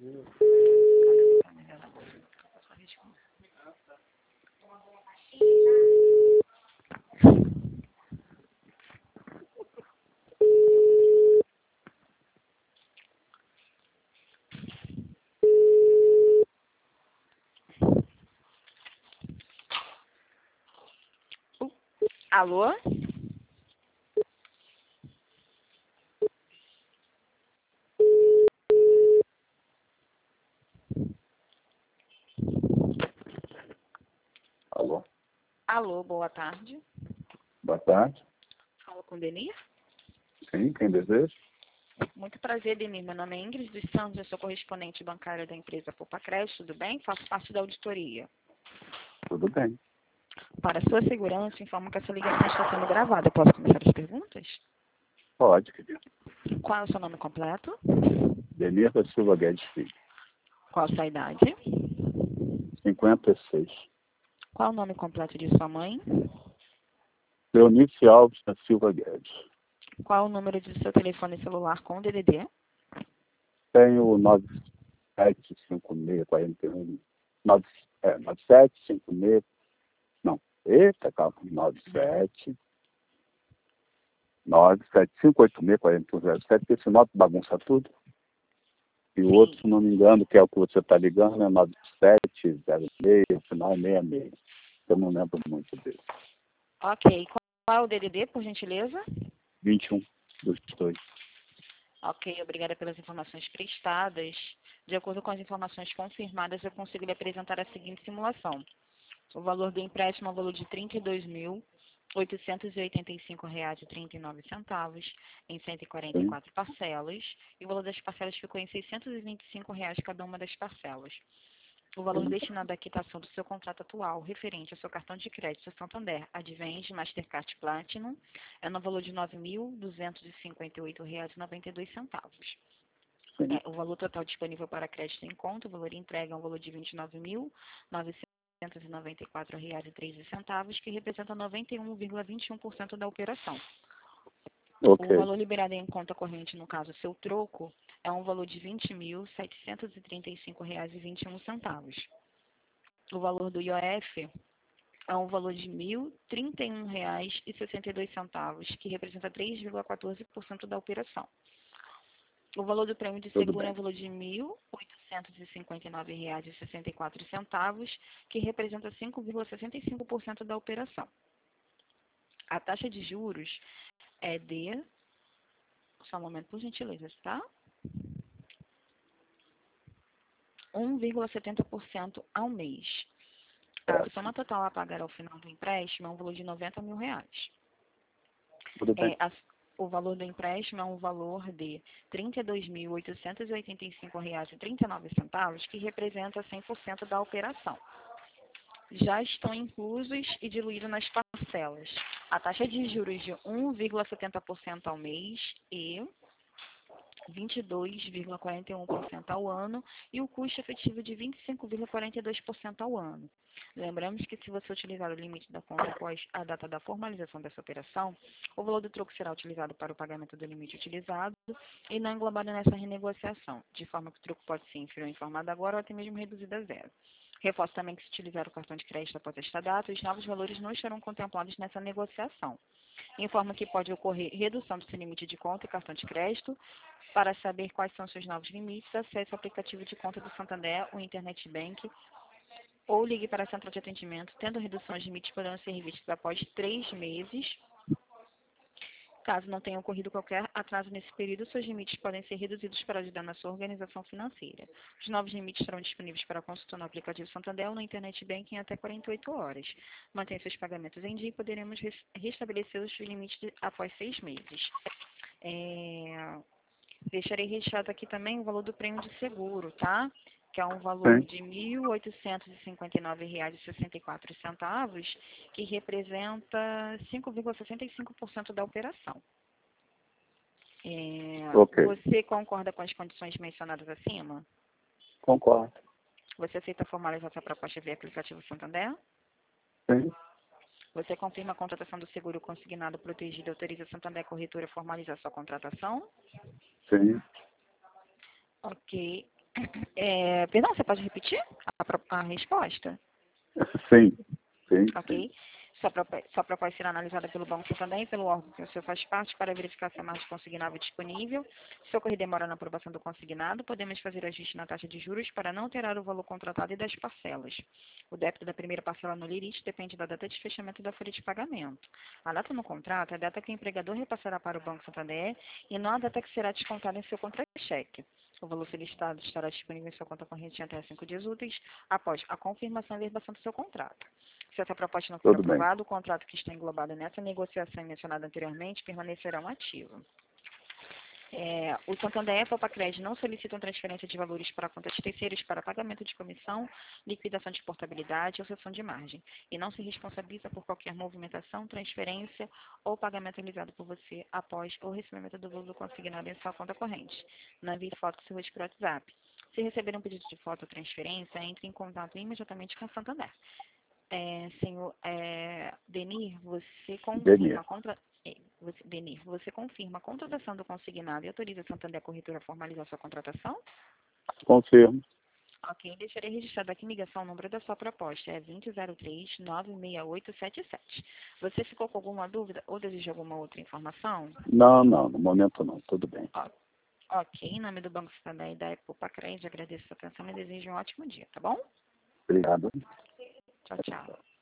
Alô? Alô? Alô, boa tarde. Boa tarde. Fala com Denir? Sim, quem deseja? Muito prazer, Denir. Meu nome é Ingrid dos Santos, eu sou correspondente bancária da empresa Popacred, tudo bem? Faço parte da auditoria. Tudo bem. Para sua segurança, informo que essa ligação está sendo gravada. Eu posso começar as perguntas? Pode, querido. Qual é o seu nome completo? Denir da Silva Guedes Filho. Qual a sua idade? 56. Qual é o nome completo de sua mãe? Leonice Alves da Silva Guedes. Qual é o número de seu telefone celular com DDD? Tenho o 975641. 9756. Não. Eita, calma. 975864107. Esse nome bagunça tudo. E o Sim. outro, se não me engano, que é o que você está ligando, é 9706, final 66. Eu não lembro muito dele. Ok. Qual é o DDD, por gentileza? 21 dos dois. Ok, obrigada pelas informações prestadas. De acordo com as informações confirmadas, eu consigo lhe apresentar a seguinte simulação. O valor do empréstimo é o valor de R$ 32.885,39 em Sim. 144 parcelas, e o valor das parcelas ficou em R$ 625 cada uma das parcelas. O valor destinado à quitação do seu contrato atual, referente ao seu cartão de crédito Santander Advance Mastercard Platinum, é no valor de R$ 9.258,92. Sim. O valor total disponível para crédito em conta, o valor entregue é um valor de R$ 29.994,13, que representa 91,21% da operação. Ok. O valor liberado em conta corrente, no caso, seu troco, é um valor de R$ 20.735,21. O valor do IOF é um valor de R$ 1.031,62, que representa 3,14% da operação. O valor do prêmio de Tudo seguro é bem. um valor de R$ 1.859,64, que representa 5,65% da operação. A taxa de juros é de... Só um momento, por gentileza, tá? 1,70% ao mês. A soma total a pagar ao final do empréstimo é um valor de R$ 90 mil. Tudo bem. O valor do empréstimo é um valor de R$ 32.885,39, que representa 100% da operação. Já estão inclusos e diluídos nas parcelas a taxa de juros de 1,70% ao mês e 22,41% ao ano e o custo efetivo de 25,42% ao ano. Lembramos que se você utilizar o limite da conta após a data da formalização dessa operação, o valor do troco será utilizado para o pagamento do limite utilizado e não englobado nessa renegociação, de forma que o troco pode ser inferior informado agora ou até mesmo reduzido a zero. Reforço também que se utilizar o cartão de crédito após esta data, os novos valores não estarão contemplados nessa negociação. Informa que pode ocorrer redução do seu limite de conta e cartão de crédito. Para saber quais são seus novos limites, acesse o aplicativo de conta do Santander, o Internet Bank, ou ligue para a central de atendimento, tendo redução de limites poderão ser revistos após 3 meses. Caso não tenha ocorrido qualquer atraso nesse período, seus limites podem ser reduzidos para ajudar na sua organização financeira. Os novos limites estarão disponíveis para consulta no aplicativo Santander ou no Internet Banking em até 48 horas. Mantenha seus pagamentos em dia e poderemos restabelecer os limites após 6 meses. Deixarei registrado aqui também o valor do prêmio de seguro, tá? Que é um valor de R$ 1.859,64, que representa 5,65% da operação. Ok. Você concorda com as condições mencionadas acima? Concordo. Você aceita formalizar sua proposta via aplicativo Santander? Sim. Você confirma a contratação do seguro consignado protegido e autoriza a Santander Corretora a formalizar sua contratação? Sim. Ok. Perdão, você pode repetir a resposta? Sim, sim, sim. Ok? Sua proposta será analisada pelo Banco Santander e pelo órgão que o senhor faz parte para verificar se a margem consignável é disponível. Se ocorrer demora na aprovação do consignado, podemos fazer ajuste na taxa de juros para não alterar o valor contratado e das parcelas. O débito da primeira parcela no limite depende da data de fechamento da folha de pagamento. A data no contrato é a data que o empregador repassará para o Banco Santander e não a data que será descontada em seu contra-cheque. O valor solicitado estará disponível em sua conta corrente em até 5 dias úteis após a confirmação e verbação do seu contrato. Se essa proposta não for Tudo bem. aprovada, o contrato que está englobado nessa negociação mencionada anteriormente permanecerá ativo. O Santander e a Popacred não solicitam transferência de valores para contas de terceiros para pagamento de comissão, liquidação de portabilidade ou cessão de margem, e não se responsabiliza por qualquer movimentação, transferência ou pagamento realizado por você após o recebimento do valor consignado em sua conta corrente. Não envie foto do seu rosto por WhatsApp. Se receber um pedido de foto ou transferência, entre em contato imediatamente com o Santander. Senhor Denir, você Denir. confirma Denir, você confirma a contratação do consignado e autoriza a Santander Corretora a formalizar sua contratação? Confirmo. Ok, deixarei registrado aqui em ligação o número da sua proposta, é 2003-96877. Você ficou com alguma dúvida ou deseja alguma outra informação? Não, não, no momento não. Tudo bem. Ok, em nome do Banco Santander e da Epopacred, agradeço a sua atenção e desejo um ótimo dia, tá bom? Obrigado. Tchau, tchau.